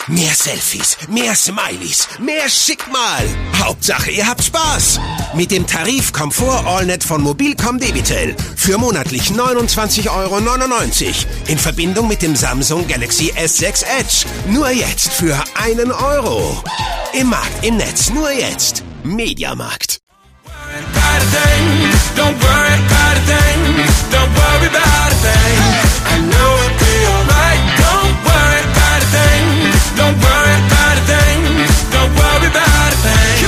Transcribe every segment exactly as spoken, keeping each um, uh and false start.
Mehr Selfies, mehr Smileys, mehr Schickmal. Hauptsache, ihr habt Spaß. Mit dem Tarif Komfort AllNet von Mobilcom Debitel für monatlich neunundzwanzig Euro neunundneunzig in Verbindung mit dem Samsung Galaxy S sechs Edge. Nur jetzt für einen Euro. Im Markt, im Netz, nur jetzt. Mediamarkt. Don't worry about a thing. Don't worry about a thing. I know it'll be alright. Don't worry about a thing. Don't worry about a thing. Don't worry about a thing.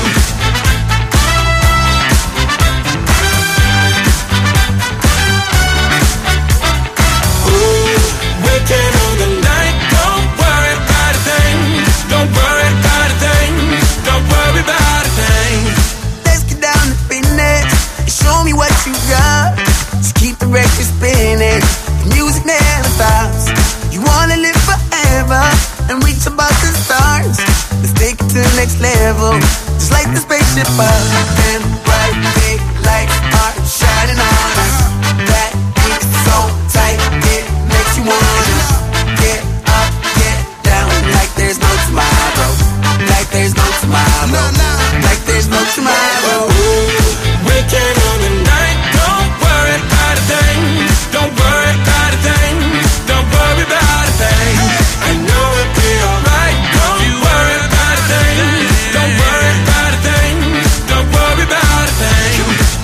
Ooh, waking on the night. Don't worry about a thing. Don't worry about a thing. Don't worry about a thing. Let's get down to business. Show me what you got. Just keep the record spinning. The music never stops. You wanna live forever and reach above the stars. Let's take it to the next level. Just like the spaceship up and bright big lights are shining on us. That ink so tight it makes you wanna get up, get down like there's no tomorrow. Like there's no tomorrow. Like there's no tomorrow. Waking on the night, don't worry about a thing. Don't worry about a thing. Don't worry about a thing. I know it'll be alright. Don't you worry about a thing. Don't worry about a thing. Don't worry about a thing.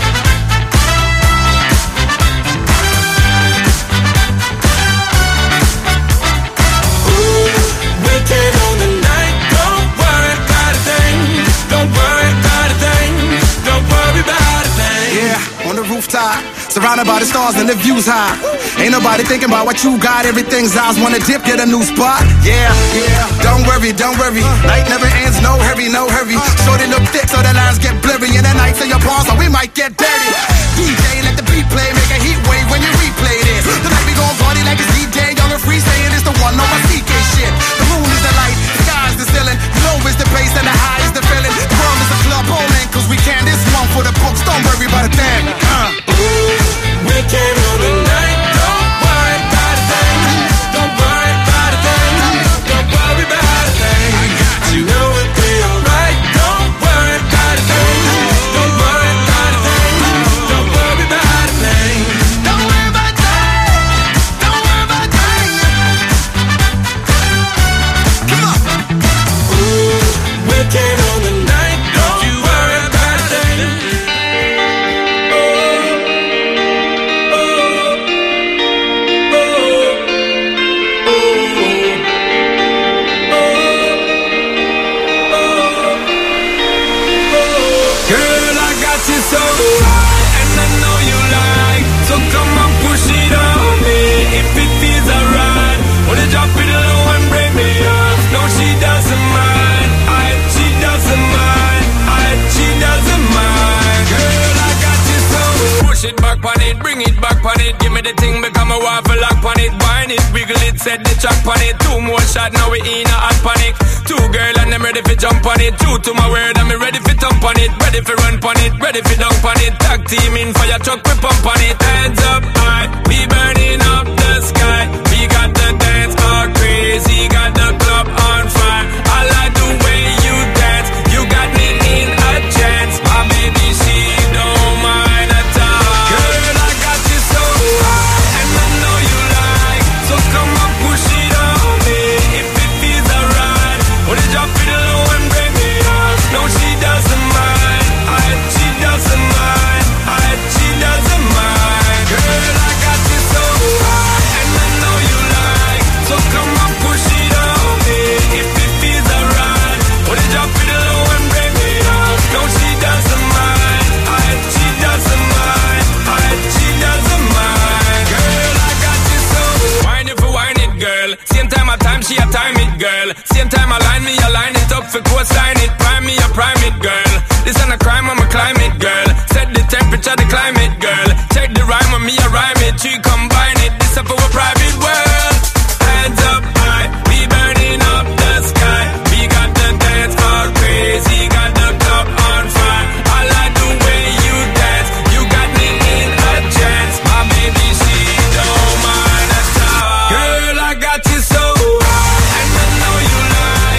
Ooh, waking on the night, don't worry about a thing. Don't worry about a thing. Don't worry about a thing. Yeah, on the rooftop, surrounded by the stars and the views high. Ain't nobody thinking about what you got. Everything's eyes wanna dip, get a new spot. Yeah, yeah. Don't worry, don't worry. Night never ends, no hurry, no hurry. Shorty look thick so the lines get blurry. And the nights in your palms, so we might get dirty. D J, let the beat play, make a heat wave when you replay this. Tonight we gon' party like it's D J, young and free, saying it's the one on my C K shit. The moon is the light, the sky is the ceiling, low is the bass and the high is the feeling. The world is a club bowling, cause we can. This one for the books, don't worry about a thing. Uh. Ooh, waking on the night, don't worry about a thing. Don't worry about a thing. Don't worry about a thing. I got you. Know it'll be alright. Don't worry about a thing. Don't worry about a thing. Don't worry about a thing. Don't worry about a thing. Don't worry about a thing. Come on. Ooh, waking on the night, don't you worry about a thing. Girl, I got you so high, and I know you like. So come on, push it on me, if it feels alright. Wanna drop it low and break me off. No, she doesn't mind. I, she doesn't mind. I, she doesn't mind. Girl, I got you so. Push it back on it, bring it back on it. Give me the thing, become a waffle lock on it. Wine it, wiggle it, set the track on it. Two more shots, now we in a hot panic. Two girl and I'm ready for jump on it. True to my word, I'm ready for thump on it. Ready for run on it, ready for dunk on it. Tag team in fire truck, we pump on it. Hands up high, we burning up the sky. We got the dance all crazy, got the club on fire. I like the way you dance, you got me in a trance. My baby, she don't mind at all. Girl, I got you so high, and I know you like. So come on, push it on me, if it feels alright. Wanna drop it low and break me off. No, she doesn't mind. I, she doesn't mind. I, she doesn't mind. Girl, I got you so high, and I know you like. So come on, push it on me, if it feels alright. Wanna drop it low and break me off. No, she doesn't mind. I, she doesn't mind. I, she doesn't mind. Girl, I got you so. Wine it for wine it, girl. Same time I time, she a time it, girl. Same time I line me, I line it up for coastline it. Prime me, I prime it, girl. This ain't a crime, I'm a climate, girl. Set the temperature, the climate, girl. Check the rhyme with me, I rhyme it. Three combine it, this up for a private world. Hands up high, we burning up the sky. We got the dance all crazy, got the club on fire. I like the way you dance, you got me in a trance. My baby, she don't mind at all. Girl, I got you so high, and I know you like.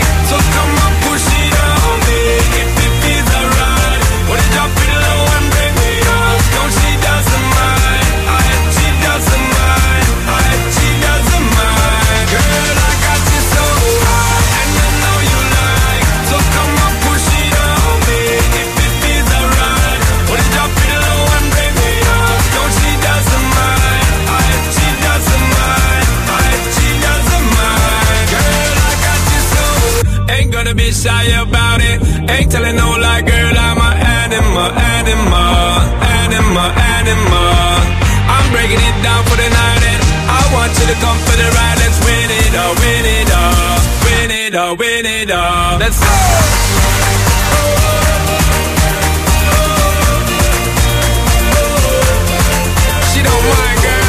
gonna be shy about it. Ain't telling no lie, girl, I'm an animal, animal, animal, animal. I'm breaking it down for the night and I want you to come for the ride. Let's win it all, win it all, win it all, win it all. Let's go! She don't mind, girl.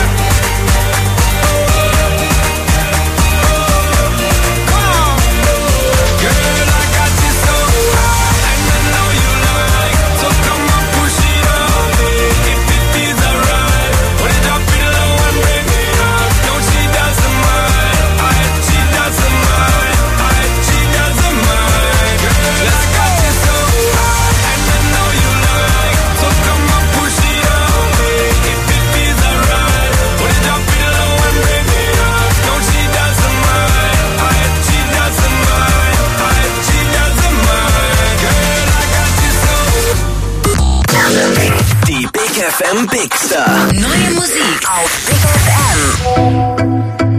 Come on. Girl, I got you so high, and I know you like. So come on, push it on me. If it feels alright, wanna drop it low and bring it up. No, she doesn't mind. I, she doesn't mind. I, she doesn't mind. Girl, I got you so high, and I know you like. So come on, push it on me. If it feels alright, wanna drop it low and bring it up. No, she doesn't mind. I, she doesn't mind. I, she doesn't mind. Girl, I got you so. Die Big F M Big Star. Neue Musik auf Big F M.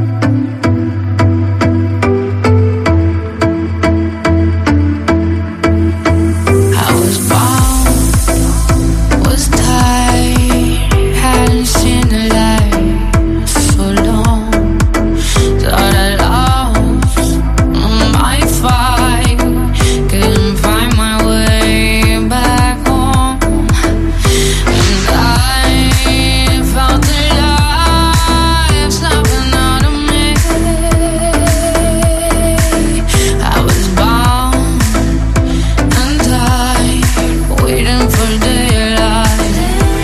I was bound, was tired, hadn't seen the light for long. Thought I lost my fight, couldn't find my way back home. And I felt alive, snapping out of me. I was bound and tired, waiting for daylight.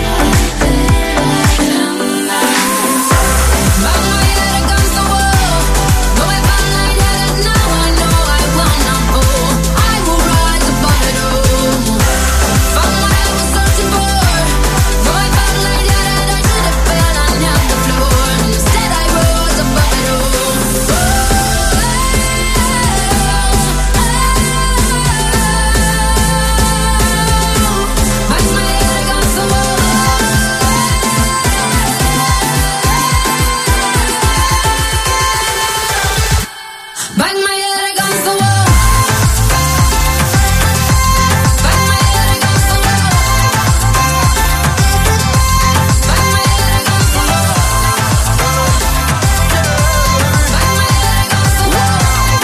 Bang my head against the wall, though if I'm lightheaded now, I know I will not fall. I will rise above it all. Found what I was searching for, though if I'm lightheaded, I should have fell on the floor. Instead I rose above it all. Bang my head against the wall. Bang my head against the wall. Bang my head against the wall. Bang my head against the wall. Bang my head against the wall.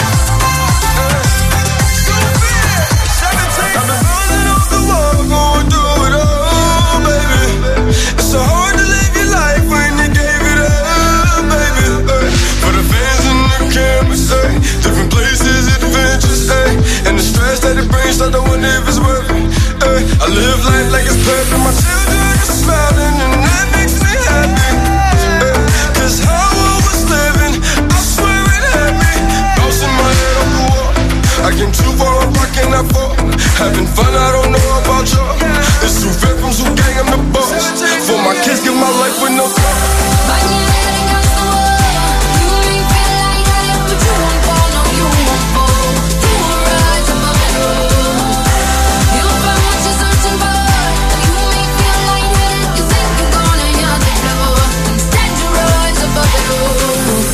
I've been falling off the wall, going through it all, baby. It's so hard to live your life when you gave it up, baby. Ay, for the fans and the cameras, ay, different places, adventures, ay, and the stress that it brings, I don't wonder if it's worth it. Ay, I live life like it's perfect, my children are smiling, and that makes me happy. Ay, Cause how I was living, I swear it had me bouncing my head off the wall. I came too far, I'm rocking that fall. Having fun, I don't know about y'all. It's too fair from Zoo Gang, I'm the boss. For my kids, give my life with no thought. Bang your head against the wall. You may feel lightheaded, but you won't fall, no, you won't fall. You will rise above it all. You'll find what you're searching for. You may feel lightheaded, you think you're gonna hear the floor. Instead you rise above it all.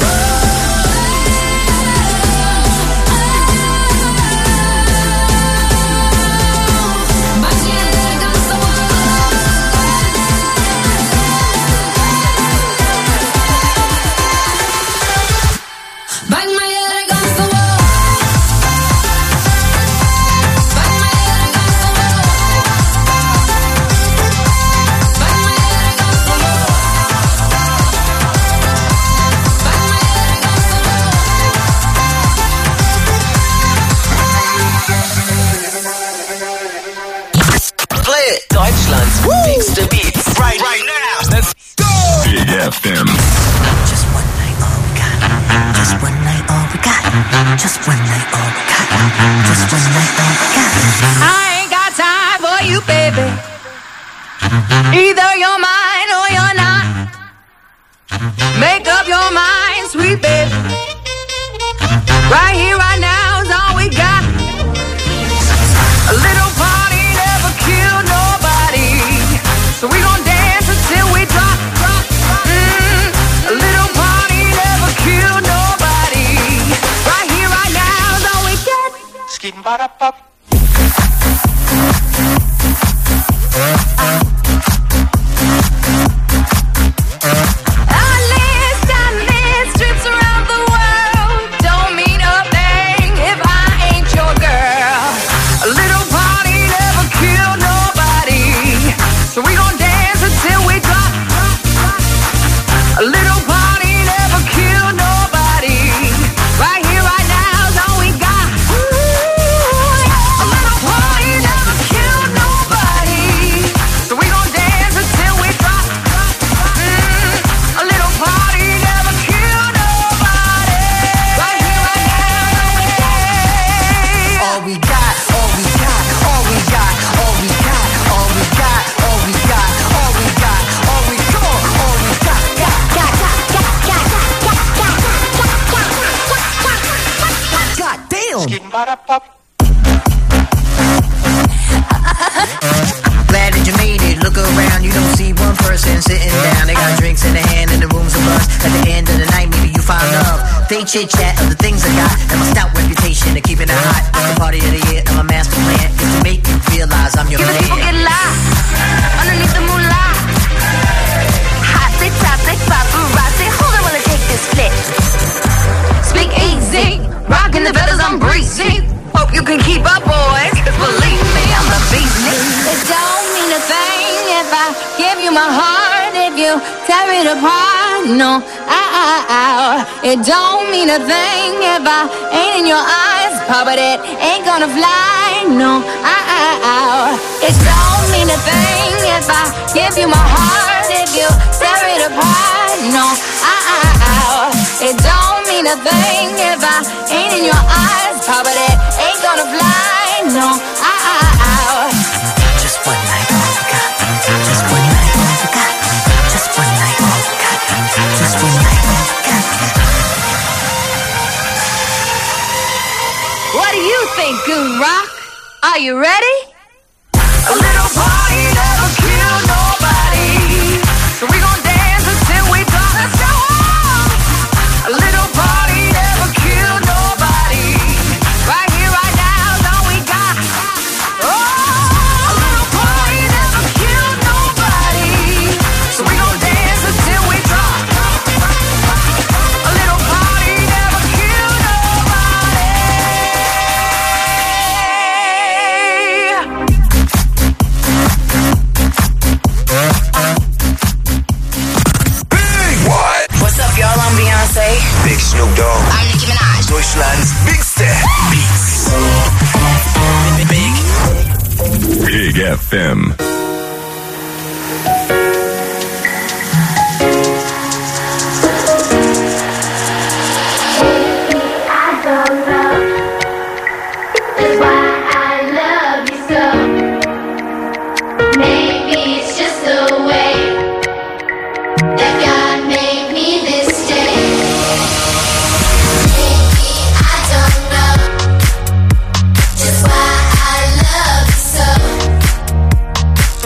Bang your head against the wall. Bang my head against the wall. Bang my head against the wall. Bang my head against the wall. Bang my head against the wall. Play it. Deutschlands bigste Beats. Right, right now. Let's go! Big F M. Just one night, all we got. Just one night, all we got. Just one night, all we got. Just one night, all we got. I ain't got time for you, baby. Either you're mine or you're not. Make up your mind, sweet baby. Right here, right now is all we got. A little party never killed nobody, so we gon' dance until we drop, drop, drop. Mm, a little party never killed nobody. Right here, right now is all we got. Glad that you made it. Look around, you don't see one person sitting down. They got drinks in their hand and the room's a buzz. At the end of the night, maybe you find love. They chit chat of the things I got and my stout reputation of keeping it hot. It's the party of the year and my master plan is to make you realize I'm your man. People get lost underneath the moonlight. Hot, they top, they paparazzi. Hold on while I take this flick. Speak easy, rocking the feathers, I'm breezy. Hope you can keep up, boys, 'cause believe me, I'm the beast. It don't mean a thing if I give you my heart, if you tear it apart. No, ow, ow, ow. It don't mean a thing if I ain't in your eyes, but it ain't gonna fly. No, ow, ow, ow. It don't mean a thing if I give you my heart, if you tear it apart. No, ow, ow, ow. It don't mean a thing if I ain't in your eyes, but it ain't gonna fly. No, ow, ow, ow. Just one night, all we got. Just one night, all we got. Just one night, all we got. Just one night, all we got. What do you think, Goon Rock? Are you ready? A little party never kill nobody, so we gon' dance until we drop. Let's go on. A little party never kill nobody. Right here, right now, is all we got. Oh, a little party never kill nobody, so we gon' dance until we drop. A little party never kill nobody. What? What's up, y'all? I'm Beyonce. Big Snoop Dogg. I'm Nicki Minaj. Deutschland's Bigste Beats. Big. Big F M. I don't know. That's why I love you so. Maybe it's just the way that God made me this day. Maybe I don't know. Just why I love you so.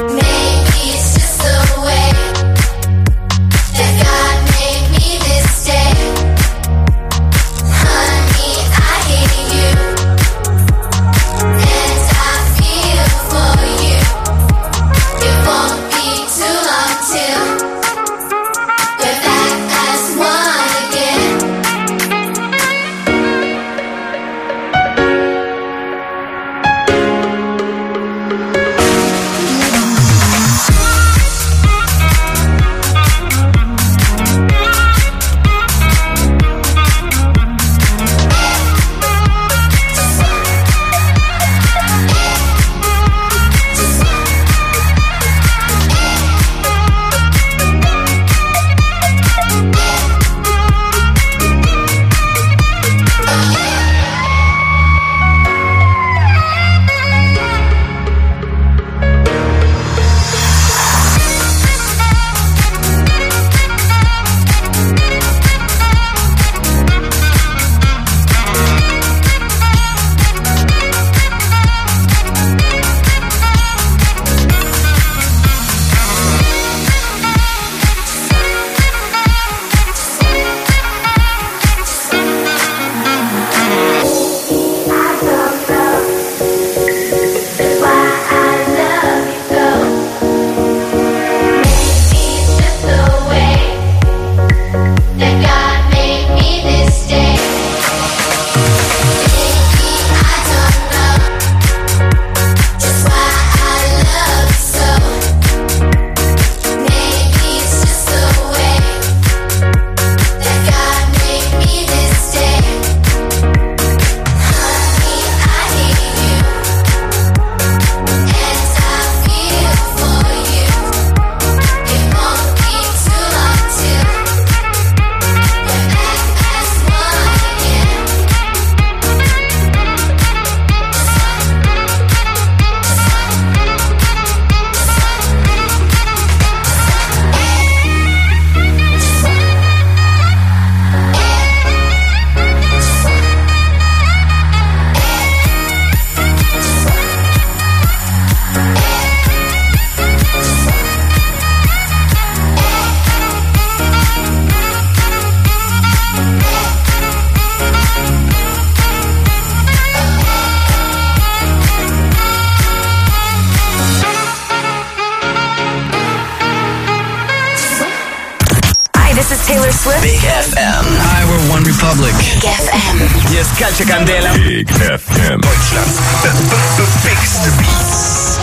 with Big F M. Hi, we're One Republic. Big F M. Hier ist Calcio Candela. Big F M. Deutschlands bigste Beats.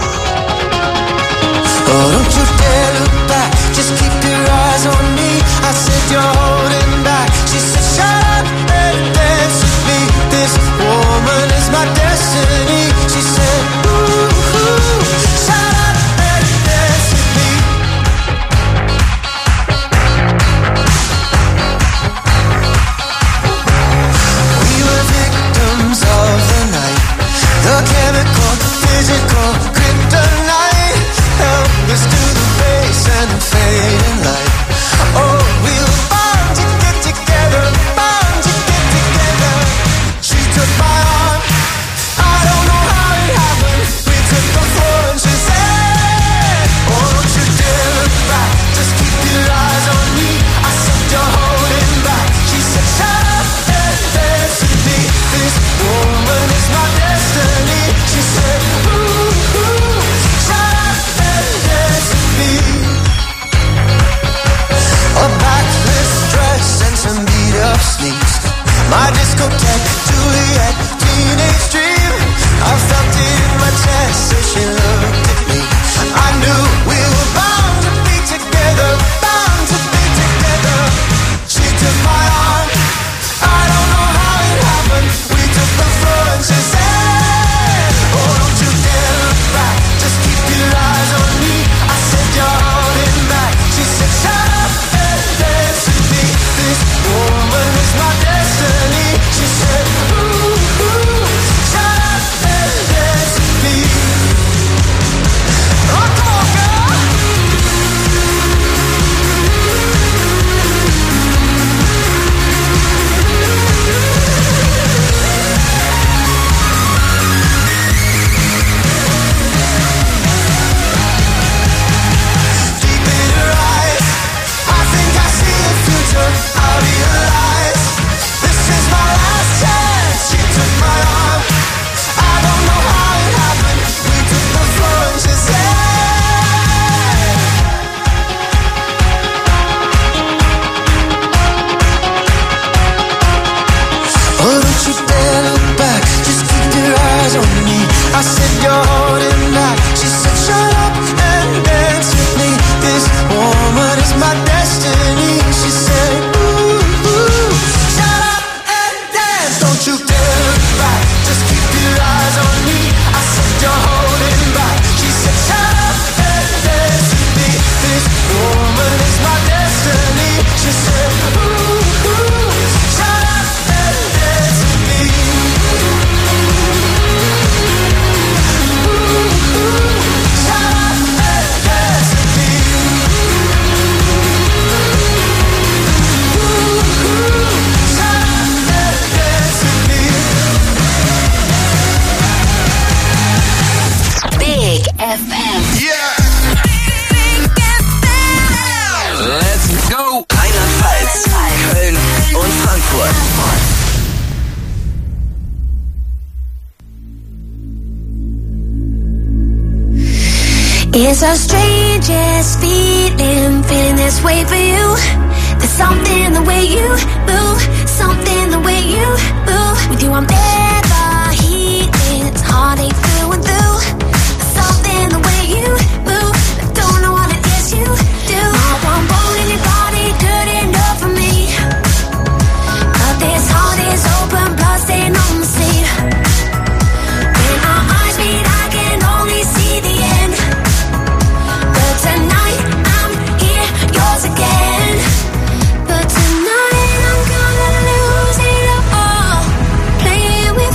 Oh, don't you dare look back, just keep your eyes on me. I said you're holding back. She said shut up and dance with me. This woman is my destiny. She said ooh, ooh, shut up and dance with me. We were victims of the night, the chemical, physical, kryptonite. Help us to the base and the fading light. Oh, we were bound to get together, bound to get together. She took my arm, I don't know how it happened. We took the floor and she said, oh, don't you dare look back, just keep your eyes on me. I said you're holding back. She said shut up and dance with me. This woman is my destiny. She said ooh, ooh, shut up and dance with me. A backless dress and some beat up sneaks. My discotheque, Juliet, teenage dream. I felt it in my chest as she looked at me. I knew we were bound to be together, bound to be together. She took my arm, I don't know how it happened. We took the floor and she said, oh, don't you dare look back, just keep your eyes on me. I said you're holding back. She said shut up and dance with me. This woman is my destiny. She said ooh, ooh, shut up and dance with me. Oh, come on, girl. Deep in her eyes, I think I see the future. I realize this is my last chance. She took my arm, I don't know how it happened. We took the floor and she said, oh, don't you dare look back, just keep your eyes on me. I said you're holding back. She said shut up and dance with me. This woman is my destiny. She said ooh, ooh, shut up and dance. Don't you dare look back, just keep your eyes on me. I said you're holding back. She said shut up and dance with me. This woman is my destiny. She said ooh, ooh, shut up and dance with me. Ooh, ooh, shut up and dance with me. Ooh, ooh, shut up and dance with me. Big F M. Yeah. Let's go. Rheinland-Pfalz, Köln und Frankfurt. It's the strangest feeling, feeling this way for you. There's something the way you move, something the way you move. With you I'm never healing, it's heartache through and through. There's something the way you move, I don't know what it is you do. I want bone in your body, good enough for me. But this heart is open, blood stain on the sleeve. When our eyes meet, I can only see the end. But tonight I'm here, yours again. But tonight I'm gonna lose it all, playing with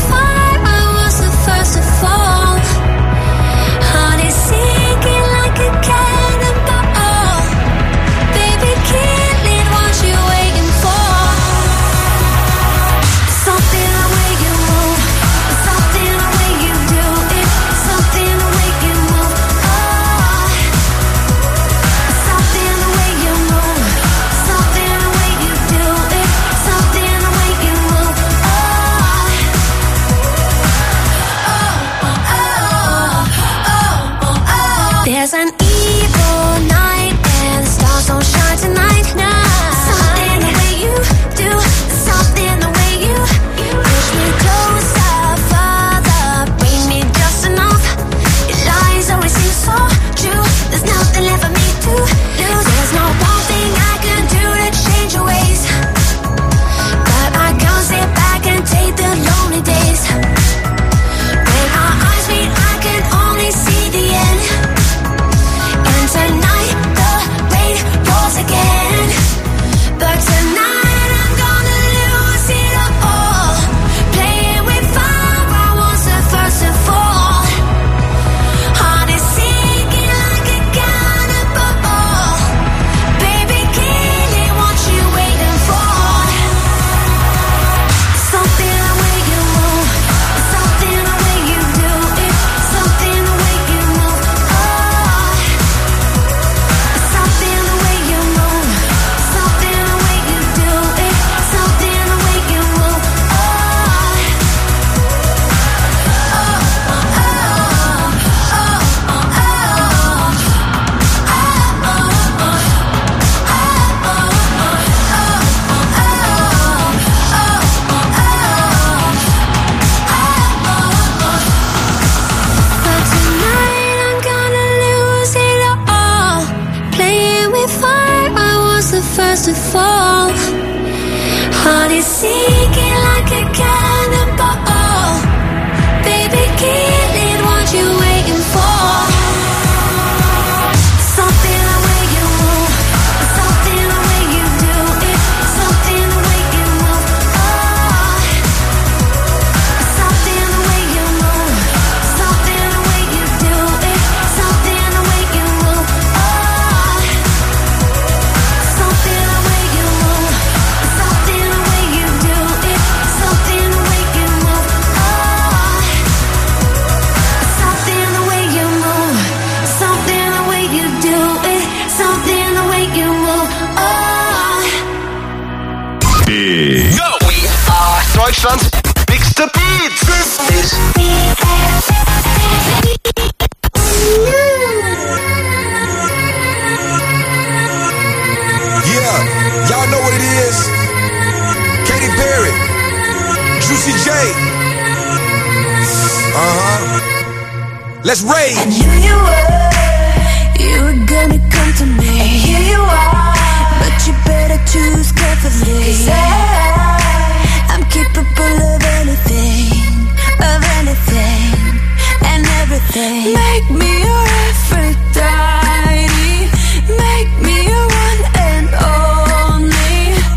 let's rage. I knew you were, you were gonna come to me. And here you are, but you better choose carefully. 'Cause I, I'm capable of anything, of anything, and everything. Make me your Aphrodite, make me your one and only.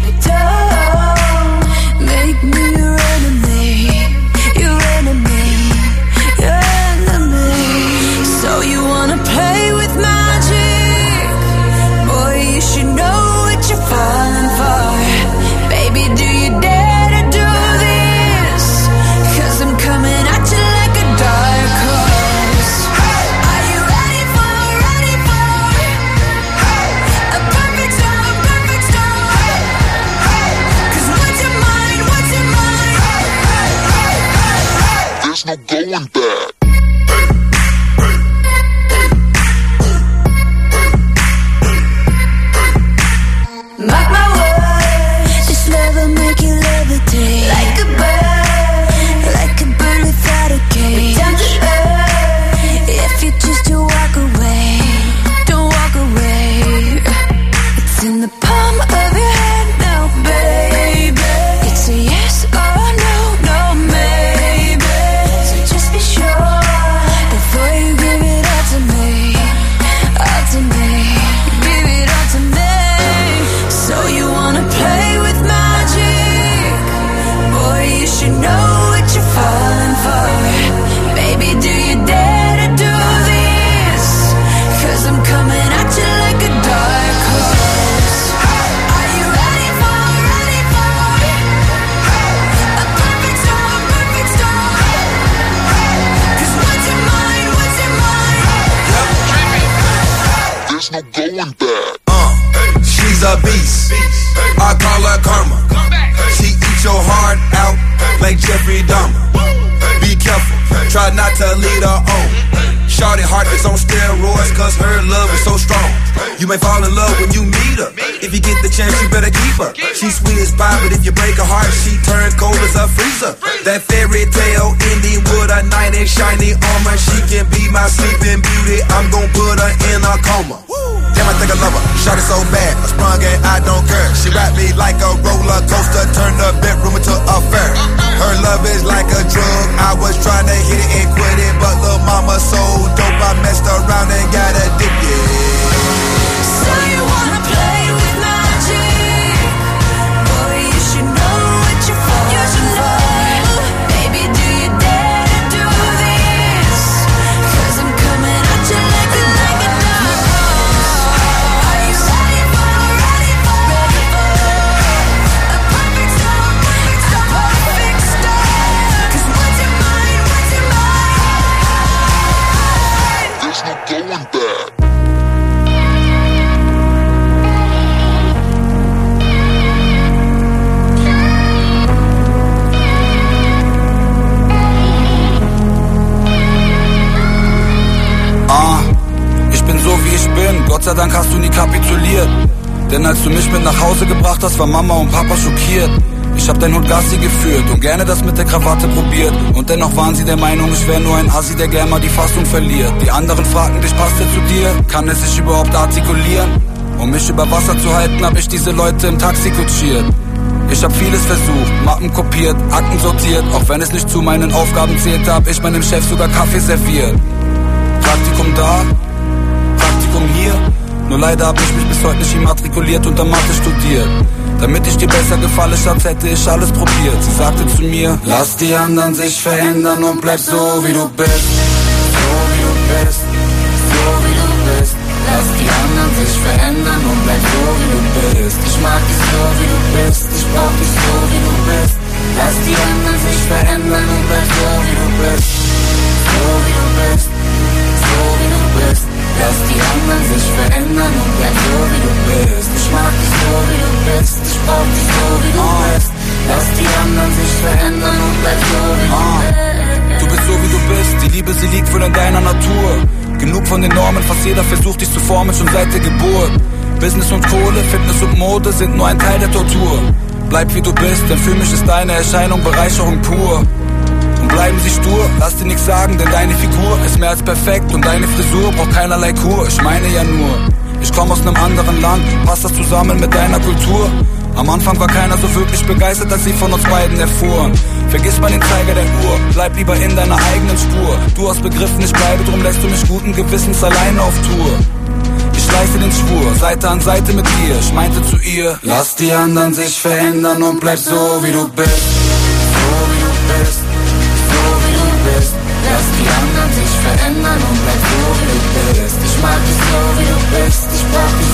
Don't make me your enemy, your enemy, your enemy. So you wanna play with magic? Boy, you should know what you're falling for. Baby, do you dare to do this? 'Cause I'm coming at you like a dark horse. Are you ready for, ready for a perfect storm, perfect storm? 'Cause what's your mind, what's your mind? There's no going back. Mark my words, this love will make you levitate like a bird, like a bird without a cage. Down to earth, if you choose to walk away, don't walk away. It's in the palm of your hand now, baby. It's a yes or no, no maybe. So just be sure before you give it all to me, all to me, give it all to me. So you wanna play with magic? Boy, you should know what you're falling for. Baby, do you dare to do this? 'Cause I'm coming at you like a dark horse. Are you ready for, ready for a perfect storm, perfect storm? 'Cause what's your mind, what's your mind? There's no going back. Uh, she's a beast. I call her karma. She eats your heart out like Jeffrey Dahmer. Be careful, try not to lead her on. Shawty heart is on steroids, cause her love is so strong. You may fall in love when you meet her. If you get the chance, you better keep her. She's sweet as pie, but if you break her heart, she turns cold as a freezer. That fairy tale ending with a knight in shiny armor. She can be my sleeping beauty, I'm gon' put her in a coma. Damn, I think I love her, shawty so bad, I sprung and I don't care. She wrapped me like a roller coaster, turned the bedroom into a fair. Her love is like a drug, I was trying to hit it and quit it, but lil' mama so dope, I messed around and got addicted. So you wanna play with magic? Boy, you should know what you're falling for. Baby, do you dare to do this? 'Cause I'm coming at you like a, like a dark horse. Are you ready for, ready for, ready for a perfect storm, perfect storm, perfect storm? 'Cause what's your mind, what's your mind? There's no going back. Ah, ich bin so wie ich bin, Gott sei Dank hast du nie kapituliert. Denn als du mich mit nach Hause gebracht hast, war Mama und Papa schockiert. Ich hab dein Hund Gassi geführt und gerne das mit der Krawatte probiert. Und dennoch waren sie der Meinung, ich wär nur ein Assi, der gern mal die Fassung verliert. Die anderen fragten dich, passt er zu dir? Kann er sich überhaupt artikulieren? Um mich über Wasser zu halten, hab ich diese Leute im Taxi kutschiert. Ich hab vieles versucht, Mappen kopiert, Akten sortiert. Auch wenn es nicht zu meinen Aufgaben zählte, hab ich meinem Chef sogar Kaffee serviert. Praktikum da, Praktikum hier. Nur leider hab ich mich bis heute nicht immatrikuliert und dann Mathe studiert. Damit ich dir besser gefalle, Schatz, hätte ich alles probiert. Sie sagte zu mir, lass die anderen sich verändern und bleib so wie du bist. So wie du bist, so wie du bist. Lass die anderen sich verändern und bleib so wie du bist. Ich mag dich so wie du bist, ich brauch dich so wie du bist. Lass die anderen sich verändern und bleib so wie du bist. So wie du bist, so wie du bist. Lass die anderen sich verändern und bleib so wie du bist. Ich mag dich so wie du bist, ich brauch dich so wie du bist. Lass die anderen sich verändern und bleib so wie du bist. Du bist so wie du bist, die Liebe sie liegt wohl in deiner Natur. Genug von den Normen, fast jeder versucht dich zu formen schon seit der Geburt. Business und Kohle, Fitness und Mode sind nur ein Teil der Tortur. Bleib wie du bist, denn für mich ist deine Erscheinung Bereicherung pur. Und bleiben sie stur, lass dir nix sagen, denn deine Figur ist mehr als perfekt und deine Frisur braucht keinerlei Kur. Ich meine ja nur, ich komm aus nem anderen Land, passt das zusammen mit deiner Kultur? Am Anfang war keiner so wirklich begeistert, als sie von uns beiden erfuhren. Vergiss mal den Zeiger der Uhr, bleib lieber in deiner eigenen Spur. Du hast begriffen, ich bleibe, drum lässt du mich guten Gewissens allein auf Tour. Ich leiste den Schwur, Seite an Seite mit dir. Ich meinte zu ihr, lass die anderen sich verändern und bleib so wie du bist. So wie du bist, so wie du bist. Lass die anderen sich verändern und bleib so wie du bist. Ich mag dich so wie du bist, ich brauch dich